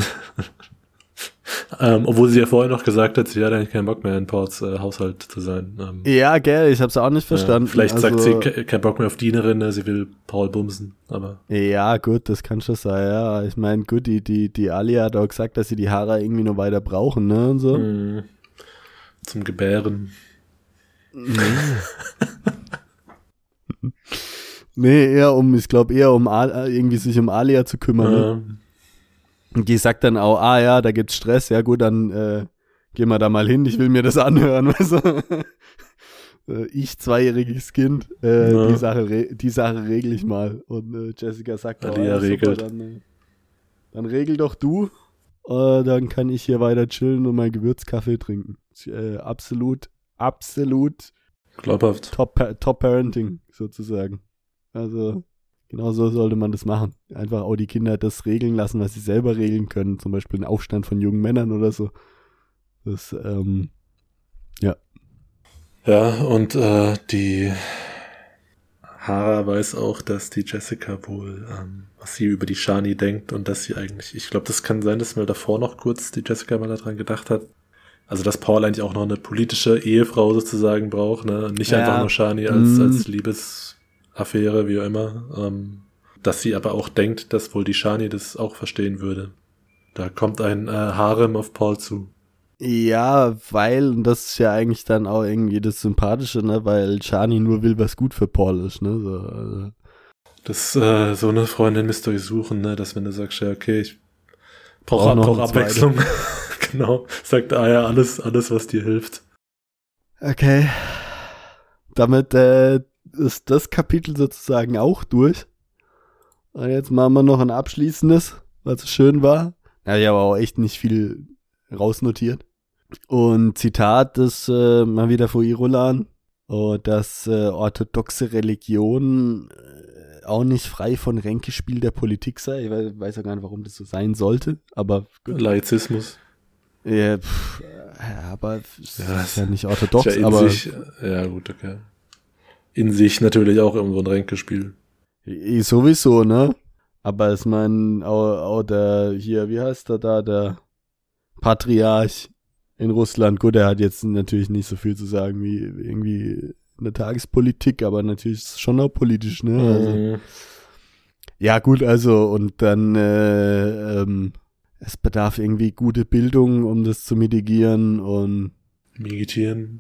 ähm, obwohl sie ja vorher noch gesagt hat, sie hat eigentlich keinen Bock mehr in Pauls äh, Haushalt zu sein. Ähm,
ja, gell, ich hab's auch nicht verstanden.
Ja, vielleicht
also,
sagt sie ke- keinen Bock mehr auf Dienerin, ne, sie will Paul bumsen, aber.
Ja, gut, das kann schon sein, ja. Ich meine, gut, die, die, die Alia hat auch gesagt, dass sie die Hara irgendwie noch weiter brauchen, ne, und so.
Mm, zum Gebären.
Nee. Nee, eher um, ich glaube eher um Al- irgendwie sich um Alia zu kümmern.
Ja.
Ne? Und die sagt dann auch, ah ja, da gibt's Stress, ja gut, dann äh, gehen wir da mal hin, ich will mir das anhören. Weißt du? Ich, zweijähriges Kind, äh, ja. die Sache re- die Sache regel ich mal. Und äh, Jessica sagt auch,
ja, regelt.
Super, dann, äh, dann regel doch du, äh, dann kann ich hier weiter chillen und meinen Gewürzkaffee trinken. Äh, absolut, absolut
glaubhaft.
Top, Top Parenting sozusagen. Also, genau so sollte man das machen. Einfach auch die Kinder das regeln lassen, was sie selber regeln können. Zum Beispiel den Aufstand von jungen Männern oder so. Das, ähm, ja.
Ja, und äh, die Hara weiß auch, dass die Jessica wohl, ähm, was sie über die Shani denkt und dass sie eigentlich, ich glaube, das kann sein, dass mir davor noch kurz die Jessica mal daran gedacht hat. Also, dass Paul eigentlich auch noch eine politische Ehefrau sozusagen braucht, ne? Nicht ja. einfach nur Shani als, mm. als Liebesaffäre, wie auch immer. Ähm, dass sie aber auch denkt, dass wohl die Shani das auch verstehen würde. Da kommt ein äh, Harem auf Paul zu.
Ja, weil, und das ist ja eigentlich dann auch irgendwie das Sympathische, ne, weil Shani nur will, was gut für Paul ist, ne, so, also.
Das, äh, so eine Freundin müsst ihr euch suchen, ne, dass wenn du sagst, ja, okay, ich brauche brauch, brauch Abwechslung. Genau, sagt, ah ja, alles, alles, was dir hilft.
Okay. Damit, äh, ist das Kapitel sozusagen auch durch. Und jetzt machen wir noch ein abschließendes, was so schön war. Ja, ich habe auch echt nicht viel rausnotiert. Und Zitat ist äh, mal wieder von Irulan, oh, dass äh, orthodoxe Religion äh, auch nicht frei von Ränkespiel der Politik sei. Ich weiß, weiß ja gar nicht, warum das so sein sollte, aber gut.
Laizismus.
Ja, pff, ja aber es
ja,
ist ja nicht orthodox,
ja in
aber
sich, ja gut, okay. In sich natürlich auch irgendwo ein Ränkespiel.
Sowieso, ne? Aber ich meine, auch, auch der, hier, wie heißt der da, der Patriarch in Russland, gut, er hat jetzt natürlich nicht so viel zu sagen wie irgendwie eine Tagespolitik, aber natürlich ist es schon auch politisch, ne? Also,
mhm.
Ja, gut, also, und dann, äh, ähm, es bedarf irgendwie gute Bildung, um das zu mitigieren und
Migitieren.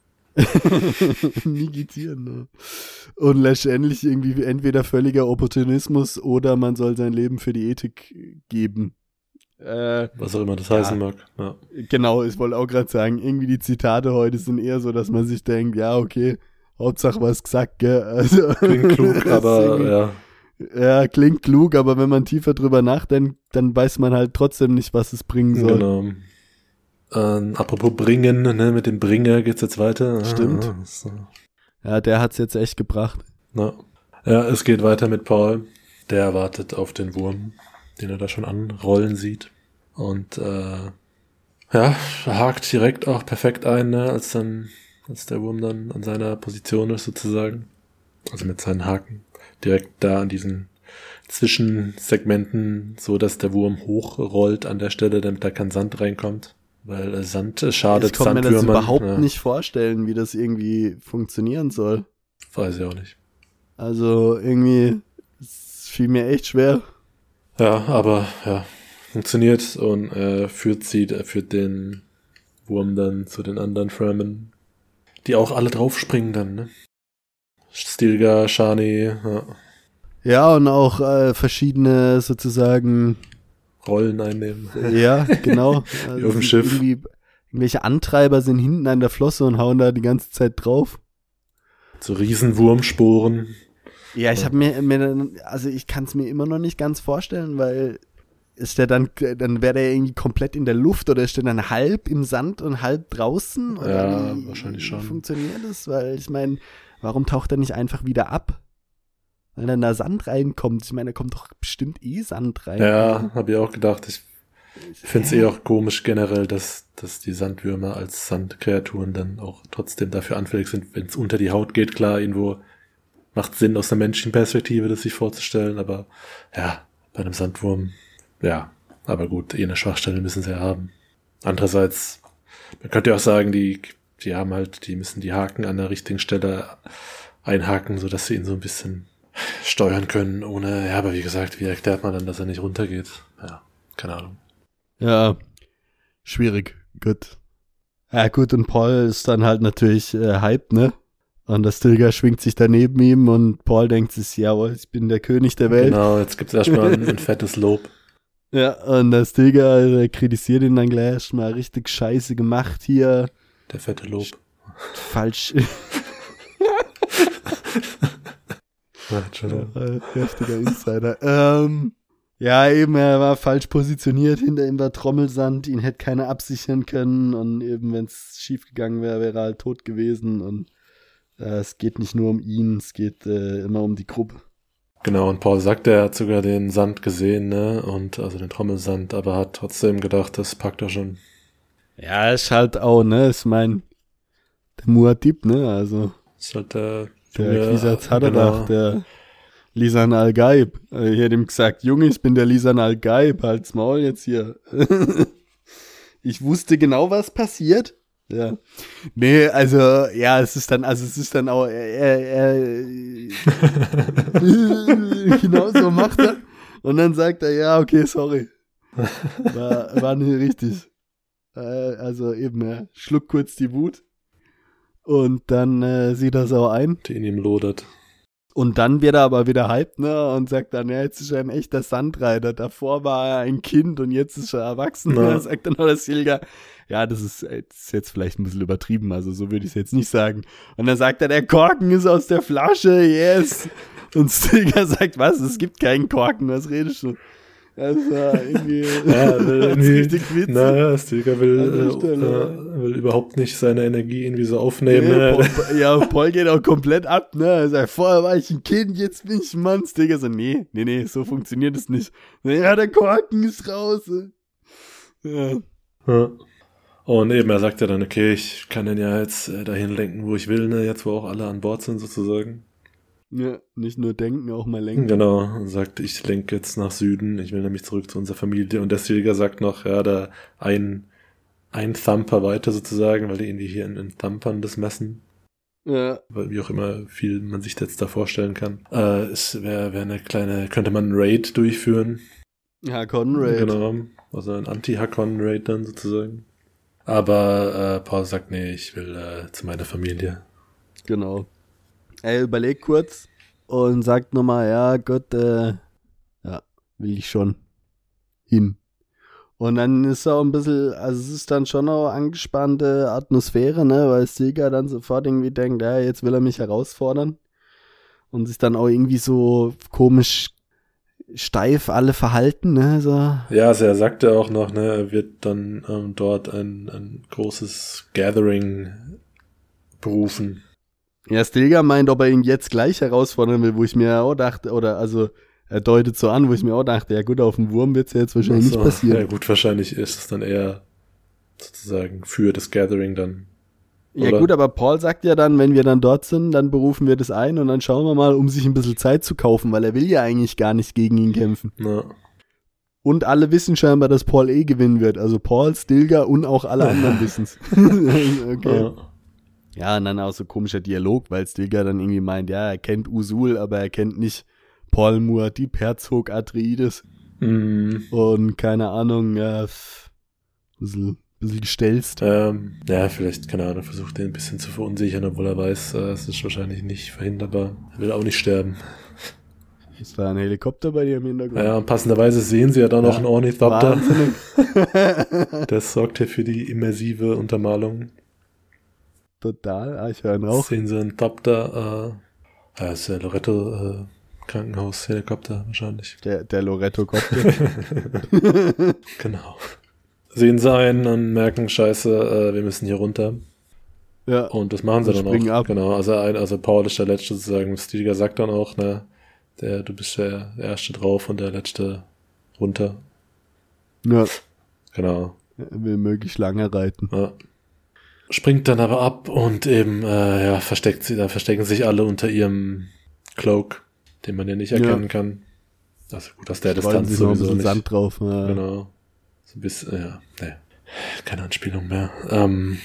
Migitieren, ne? Und letztendlich irgendwie entweder völliger Opportunismus oder man soll sein Leben für die Ethik geben. Äh,
Was auch immer das
ja,
heißen mag. Ja.
Genau, ich wollte auch gerade sagen, irgendwie die Zitate heute sind eher so, dass man sich denkt, ja, okay, Hauptsache was gesagt, gell? Also,
klingt klug, aber ja.
Ja, klingt klug, aber wenn man tiefer drüber nachdenkt, dann weiß man halt trotzdem nicht, was es bringen soll.
Genau. Ähm, apropos bringen, ne, mit dem Bringer geht's jetzt weiter.
Stimmt.
Ah, so.
Ja, der hat's jetzt echt gebracht.
Na. Ja, es geht weiter mit Paul. Der wartet auf den Wurm, den er da schon anrollen sieht. Und äh, ja, hakt direkt auch perfekt ein, ne, als dann, als der Wurm dann an seiner Position ist sozusagen. Also mit seinen Haken. Direkt da an diesen Zwischensegmenten, so dass der Wurm hochrollt an der Stelle, damit da kein Sand reinkommt. Weil äh, Sand äh, schadet
ich kann
Sandwürmern.
Ich kann mir das überhaupt
ja.
nicht vorstellen, wie das irgendwie funktionieren soll.
Weiß ich auch nicht.
Also irgendwie, es fiel mir echt schwer.
Ja, aber ja, funktioniert und äh, führt sie, äh, führt den Wurm dann zu den anderen Fremen, die auch alle draufspringen dann, ne? Stilgar, Shani, ja.
Ja, und auch äh, verschiedene sozusagen
Rollen einnehmen.
Ja, genau.
Also wie auf dem Schiff.
Irgendwie, irgendwelche Antreiber sind hinten an der Flosse und hauen da die ganze Zeit drauf.
So Riesenwurmsporen.
Ja, ich habe mir, mir, also ich kann es mir immer noch nicht ganz vorstellen, weil ist der dann, dann wäre der irgendwie komplett in der Luft oder ist der dann halb im Sand und halb draußen? Oder
ja,
wie,
wahrscheinlich schon.
Wie funktioniert das? Weil ich meine, warum taucht er nicht einfach wieder ab? Weil dann da Sand reinkommt. Ich meine, da kommt doch bestimmt eh Sand rein.
Ja, habe ich auch gedacht. Ich finde es eh auch komisch generell, dass, dass die Sandwürmer als Sandkreaturen dann auch trotzdem dafür anfällig sind, wenn es unter die Haut geht. Klar, irgendwo macht Sinn aus der menschlichen Perspektive, das sich vorzustellen, aber ja, bei einem Sandwurm, ja, aber gut, eh eine Schwachstelle müssen sie ja haben. Andererseits, man könnte ja auch sagen, die, die haben halt, die müssen die Haken an der richtigen Stelle einhaken, sodass sie ihn so ein bisschen steuern können, ohne, ja, aber wie gesagt, wie erklärt man dann, dass er nicht runtergeht? Ja, keine Ahnung.
Ja, schwierig, gut. Ja, gut, und Paul ist dann halt natürlich äh, hyped, ne? Und der Stilgar schwingt sich da neben ihm und Paul denkt sich, jawohl, ich bin der König der Welt.
Genau, jetzt gibt's erstmal ein, ein fettes Lob.
Ja, und der Stilgar der kritisiert ihn dann gleich, mal richtig scheiße gemacht hier.
Der fette Lob.
Falsch.
Ja, Entschuldigung.
Heftiger Insider. ähm, ja, eben, er war falsch positioniert, hinter ihm war Trommelsand, ihn hätte keiner absichern können und eben, wenn es schief gegangen wäre, wäre er halt tot gewesen und äh, es geht nicht nur um ihn, es geht äh, immer um die Gruppe.
Genau, und Paul sagt, er hat sogar den Sand gesehen, ne, und also den Trommelsand, aber hat trotzdem gedacht, das packt er schon.
Ja, ist halt auch, ne, ich mein, der Muad'Dib, ne, also.
Das ist halt der...
Der Kwisatz Haderach, der Lisan Al-Gaib. Also ich hätte ihm gesagt, Junge, ich bin der Lisan Al-Gaib, halt's Maul jetzt hier. Ich wusste genau, was passiert. Ja. Nee, also, ja, es ist dann, also es ist dann auch, er, er, er genau so macht er. Und dann sagt er, ja, okay, sorry. War, war nicht richtig. Äh, also eben, er schluckt kurz die Wut. Und dann äh, sieht er es auch ein.
Die in ihm lodert.
Und dann wird er aber wieder hyped, ne? Und sagt dann, ja, jetzt ist er ein echter Sandreiter. Davor war er ein Kind und jetzt ist er erwachsen. Ja. Sagt dann auch der Silga, ja, das ist, das ist jetzt vielleicht ein bisschen übertrieben, also so würde ich es jetzt nicht sagen. Und dann sagt er, der Korken ist aus der Flasche, yes. Und Silga sagt, was? Es gibt keinen Korken, was redest du? Das war irgendwie,
ja, will
das ist richtig witzig.
Naja, Stilgar will, äh, äh, will überhaupt nicht seine Energie irgendwie so aufnehmen. Nee,
Paul, ja, Paul geht auch komplett ab, ne? Er sagt, vorher war ich ein Kind, jetzt bin ich ein Mann. Stilgar so, nee, nee, nee, so funktioniert es nicht. Ja, der Korken ist raus. Ja.
Ja. Und eben, er sagt ja dann, okay, ich kann den ja jetzt äh, dahin lenken, wo ich will, ne? Jetzt, wo auch alle an Bord sind, sozusagen.
Ja, nicht nur denken, auch mal lenken.
Genau, und sagt, ich lenke jetzt nach Süden, ich will nämlich zurück zu unserer Familie. Und der Stilgar sagt noch, ja, da ein, ein Thumper weiter sozusagen, weil die irgendwie hier in, in Thumpern das messen.
Ja.
Wie auch immer viel man sich jetzt da vorstellen kann. Äh, es wäre wär eine kleine, könnte man einen Raid durchführen.
Hakon-Raid.
Genau, also ein Anti-Hakon-Raid dann sozusagen. Aber äh, Paul sagt, nee, ich will äh, zu meiner Familie.
Genau. Er überlegt kurz und sagt nochmal, ja Gott, äh, ja, will ich schon hin. Und dann ist auch ein bisschen, also es ist dann schon auch angespannte Atmosphäre, ne, weil Stilgar dann sofort irgendwie denkt, ja, jetzt will er mich herausfordern. Und sich dann auch irgendwie so komisch steif alle verhalten, ne, so.
Ja, also er sagte auch noch, ne, er wird dann ähm, dort ein, ein großes Gathering berufen.
Ja, Stilgar meint, ob er ihn jetzt gleich herausfordern will, wo ich mir auch dachte, oder also er deutet so an, wo ich mir auch dachte, ja gut, auf dem Wurm wird es ja jetzt wahrscheinlich
also,
nicht passieren.
Ja gut, wahrscheinlich ist es dann eher sozusagen für das Gathering dann.
Ja
oder?
Gut, aber Paul sagt ja dann, wenn wir dann dort sind, dann berufen wir das ein und dann schauen wir mal, um sich ein bisschen Zeit zu kaufen, weil er will ja eigentlich gar nicht gegen ihn kämpfen.
Na.
Und alle wissen scheinbar, dass Paul eh gewinnen wird. Also Paul, Stilgar und auch alle anderen wissen's. Okay. Ja. Ja, und dann auch so komischer Dialog, weil Stilgar dann irgendwie meint, ja, er kennt Usul, aber er kennt nicht Paul Muad'Dib, Herzog Atreides.
Mm.
Und keine Ahnung, ja, ein bisschen, bisschen gestelzt.
Ähm, ja, vielleicht, keine Ahnung, versucht ihn ein bisschen zu verunsichern, obwohl er weiß, äh, es ist wahrscheinlich nicht verhinderbar. Er will auch nicht sterben.
Ist da ein Helikopter bei dir im Hintergrund?
Ja, und passenderweise sehen sie ja da noch ja, einen Ornithopter.
Wahnsinnig.
Das sorgt ja für die immersive Untermalung.
Total, ah, ich höre ihn auch.
Sehen sie einen Topter, äh, ja, ist der Loretto äh, Krankenhaus-Helikopter wahrscheinlich.
Der, der Loretto-Kopter.
Genau. Sehen sie einen und merken, scheiße, äh, wir müssen hier runter.
Ja.
Und das machen sie dann auch.
Ab.
Genau, also, ein, also Paul ist der Letzte sozusagen. Stilgar sagt dann auch, ne, der, du bist der Erste drauf und der Letzte runter.
Ja.
Genau.
Er will möglichst lange reiten.
Ja. Springt dann aber ab und eben, äh, ja, versteckt sie, da verstecken sich alle unter ihrem Cloak, den man ja nicht erkennen ja. kann. Also gut, aus der Distanz
sowieso
sowieso
ein
nicht.
Sand drauf. Ja.
Genau. So ein bisschen, ja, ne, keine Anspielung mehr. Ähm,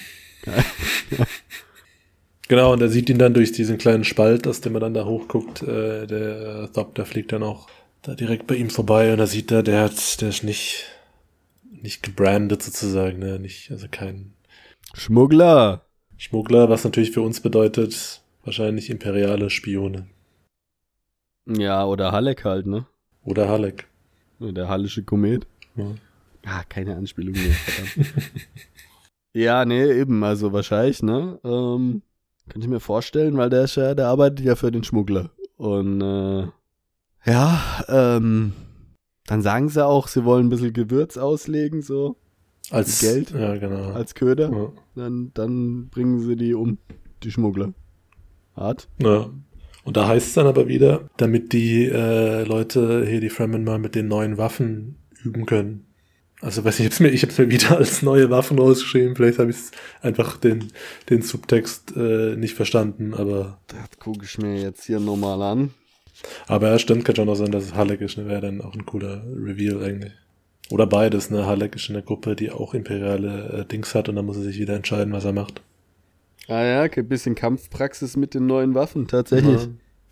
genau, und er sieht ihn dann durch diesen kleinen Spalt, aus dem er dann da hochguckt. Äh, der Thopter fliegt dann auch da direkt bei ihm vorbei und da sieht er, der hat, der ist nicht, nicht gebrandet sozusagen, ne, nicht, also kein
Schmuggler.
Schmuggler, was natürlich für uns bedeutet, wahrscheinlich imperiale Spione.
Ja, oder Halleck halt, ne?
Oder Halleck.
Der hallische Komet.
Ja.
Ah, keine Anspielung mehr, verdammt. Ja, nee, eben, also wahrscheinlich, ne? Ähm, kann ich mir vorstellen, weil der ist ja, der arbeitet ja für den Schmuggler. Und, äh, ja, ähm, dann sagen sie auch, sie wollen ein bisschen Gewürz auslegen, so.
Als
Geld,
ja, genau.
als Köder,
ja.
dann, dann bringen sie die um, die Schmuggler. Hart.
Ja. Und da heißt es dann aber wieder, damit die äh, Leute hier, die Fremen, mal mit den neuen Waffen üben können. Also weiß nicht, ich hab's mir, ich hab's mir wieder als neue Waffen rausgeschrieben. Vielleicht habe ich einfach den, den Subtext äh, nicht verstanden, aber.
Das gucke ich mir jetzt hier nochmal an.
Aber ja, stimmt, kann schon auch sein, dass es Halleck ist, ne? Wäre dann auch ein cooler Reveal eigentlich. Oder beides, ne? Halleck ist eine Gruppe, die auch imperiale äh, Dings hat und dann muss er sich wieder entscheiden, was er macht.
Ah ja, okay, ein bisschen Kampfpraxis mit den neuen Waffen, tatsächlich.
Ja.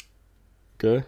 Okay.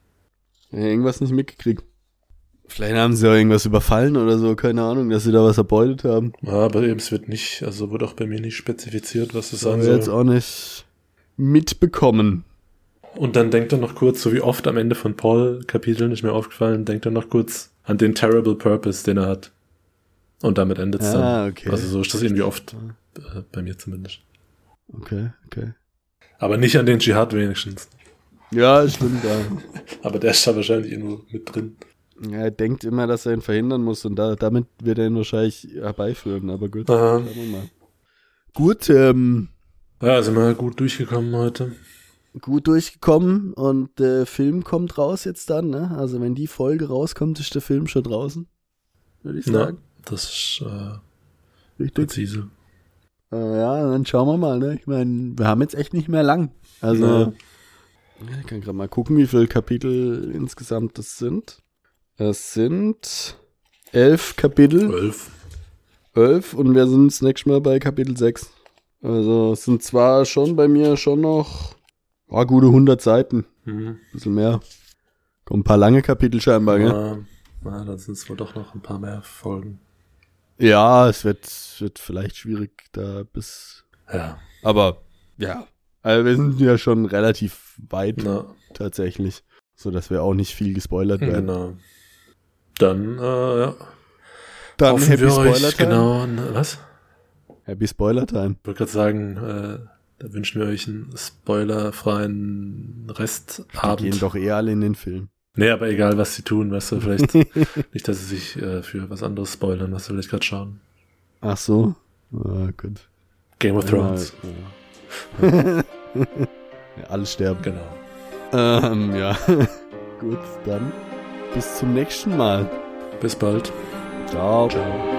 Ja, irgendwas nicht mitgekriegt. Vielleicht haben sie auch irgendwas überfallen oder so, keine Ahnung, dass sie da was erbeutet haben.
Ja, aber eben, es wird nicht, also wird auch bei mir nicht spezifiziert, was es sein
Aber
soll.
jetzt auch nicht mitbekommen.
Und dann denkt er noch kurz, so wie oft am Ende von Paul-Kapiteln, ist mir aufgefallen, denkt er noch kurz an den Terrible Purpose, den er hat. Und damit endet es
Ah,
dann.
okay.
Also so ist das irgendwie oft, äh, bei mir zumindest.
Okay, okay.
Aber nicht an den Dschihad wenigstens.
Ja, stimmt, ja.
Aber der ist da wahrscheinlich irgendwo mit drin.
Ja, er denkt immer, dass er ihn verhindern muss und da, damit wird er ihn wahrscheinlich herbeiführen, aber gut.
Aha.
Schauen wir mal. Gut, ähm,
Ja, sind wir gut durchgekommen heute.
gut durchgekommen und der Film kommt raus jetzt dann, ne? Also wenn die Folge rauskommt, ist der Film schon draußen, würde ich
Ja,
sagen.
das ist äh,
Richtig.
präzise.
Äh, ja, dann schauen wir mal, ne? Ich meine, wir haben jetzt echt nicht mehr lang. Also,
Ja.
ich kann gerade mal gucken, wie viele Kapitel insgesamt das sind. Es sind elf Kapitel.
Zwölf.
Elf und wir sind das nächste Mal bei Kapitel sechs. Also es sind zwar schon bei mir schon noch oh, gute hundert Seiten.
Mhm.
Ein bisschen mehr. Kommen ein paar lange Kapitel scheinbar, gell?
Ja, na, dann sind es wohl doch noch ein paar mehr Folgen.
Ja, es wird, wird vielleicht schwierig da bis...
Ja.
Aber ja, also wir sind ja schon relativ weit
Na,
tatsächlich. So dass wir auch nicht viel gespoilert werden.
genau. Dann, äh, ja.
Dann
Hoffen
Happy
wir
Spoiler
euch,
Time.
genau, n- was?
Happy Spoiler Time.
Ich wollte gerade sagen, äh, da wünschen wir euch einen spoilerfreien
Die
Restabend.
gehen doch eh alle in den Film.
Nee, aber egal, was sie tun, weißt du, vielleicht nicht, dass sie sich äh, für was anderes spoilern, was sie vielleicht gerade schauen.
Ach so. Ah, gut.
Game of Thrones.
Ja, ja. Ja, alle sterben.
Genau.
Ähm, ja. Gut, dann bis zum nächsten Mal.
Bis bald.
Ciao.
Ciao.